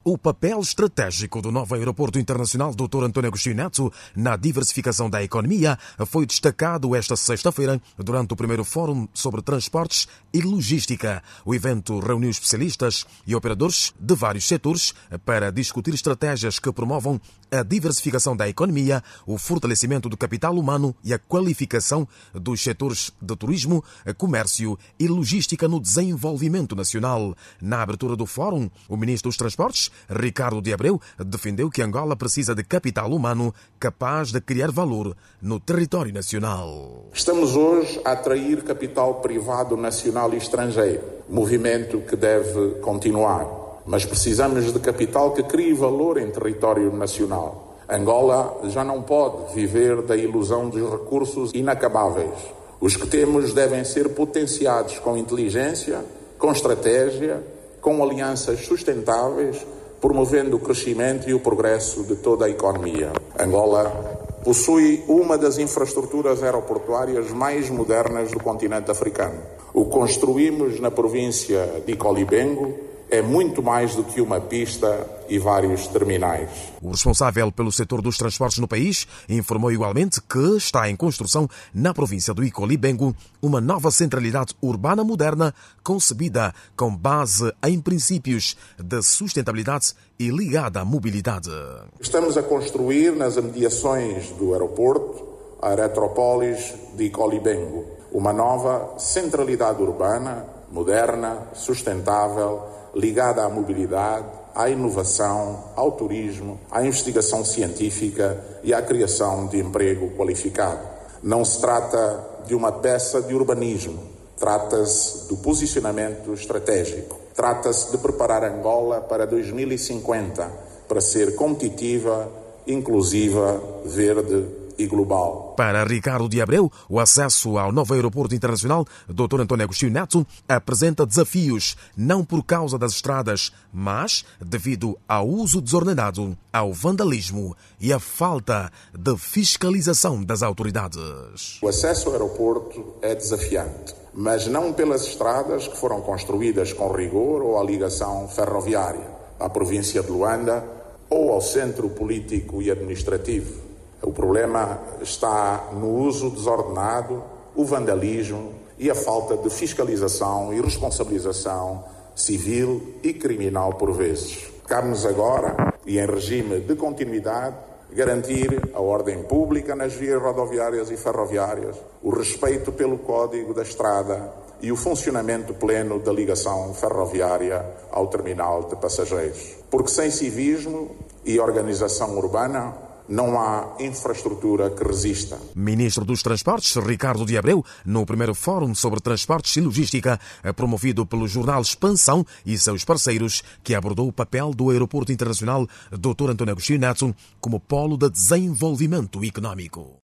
O papel estratégico do novo aeroporto internacional Dr. António Agostinho Neto na diversificação da economia foi destacado esta sexta-feira durante o primeiro Fórum sobre Transportes e Logística. O evento reuniu especialistas e operadores de vários setores para discutir estratégias que promovam a diversificação da economia, o fortalecimento do capital humano e a qualificação dos setores de turismo, comércio e logística no desenvolvimento nacional. Na abertura do Fórum, o ministro dos Transportes, Ricardo de Abreu, defendeu que Angola precisa de capital humano capaz de criar valor no território nacional. Estamos hoje a atrair capital privado nacional e estrangeiro, movimento que deve continuar. Mas precisamos de capital que crie valor em território nacional. Angola já não pode viver da ilusão dos recursos inacabáveis. Os que temos devem ser potenciados com inteligência, com estratégia, com alianças sustentáveis, promovendo o crescimento e o progresso de toda a economia. Angola possui uma das infraestruturas aeroportuárias mais modernas do continente africano. O que construímos na província de Icolibengo é muito mais do que uma pista e vários terminais. O responsável pelo setor dos transportes no país informou igualmente que está em construção na província do Icolibengo uma nova centralidade urbana moderna concebida com base em princípios de sustentabilidade e ligada à mobilidade. Estamos a construir nas imediações do aeroporto a Aerópolis de Icolibengo, uma nova centralidade urbana, moderna, sustentável, ligada à mobilidade, à inovação, ao turismo, à investigação científica e à criação de emprego qualificado. Não se trata de uma peça de urbanismo, trata-se do posicionamento estratégico. Trata-se de preparar Angola para 2050, para ser competitiva, inclusiva, verde e global. Para Ricardo de Abreu, o acesso ao novo aeroporto internacional Dr. António Agostinho Neto apresenta desafios, não por causa das estradas, mas devido ao uso desordenado, ao vandalismo e à falta de fiscalização das autoridades. O acesso ao aeroporto é desafiante, mas não pelas estradas que foram construídas com rigor ou à ligação ferroviária, à província de Luanda ou ao centro político e administrativo. O problema está no uso desordenado, o vandalismo e a falta de fiscalização e responsabilização civil e criminal por vezes. Cabe-nos agora, e em regime de continuidade, garantir a ordem pública nas vias rodoviárias e ferroviárias, o respeito pelo Código da Estrada e o funcionamento pleno da ligação ferroviária ao terminal de passageiros. Porque sem civismo e organização urbana, não há infraestrutura que resista. Ministro dos Transportes, Ricardo de Abreu, no primeiro Fórum sobre Transportes e Logística, promovido pelo jornal Expansão e seus parceiros, que abordou o papel do Aeroporto Internacional Dr. António Agostinho Neto como polo de desenvolvimento econômico.